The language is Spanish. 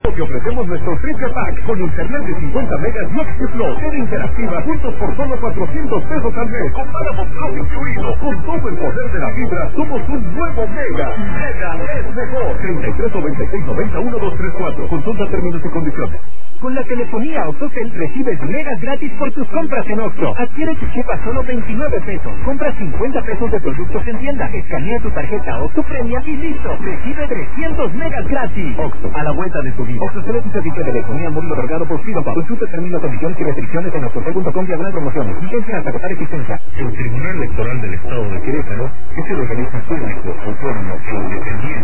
Te ofrecemos nuestro triple pack con internet de 50 megas y X-Flow, serie interactiva, juntos por solo 400 pesos al mes, con Paramount Plus incluido. Con todo el poder de la fibra, somos un nuevo Mega. Mega es mejor. 33 96 90 1234. Consulta términos y condiciones. Con la telefonía Oxocel recibes megas gratis por tus compras en Oxxo. Adquiere tu chip a solo 29 pesos. Compra 50 pesos de productos en tienda. Escanea tu tarjeta Oxxo Premia y listo. Recibe 300 megas gratis. Oxxo, a la vuelta de tu vida. Oxxocel es un servicio de telefonía móvil otorgado por Fidopa. Consulta términos, condiciones y restricciones en oxocel.com/promociones. Vigencia hasta agotar existencia. El Tribunal Electoral del Estado de Querétaro es el organismo público, autónomo e independiente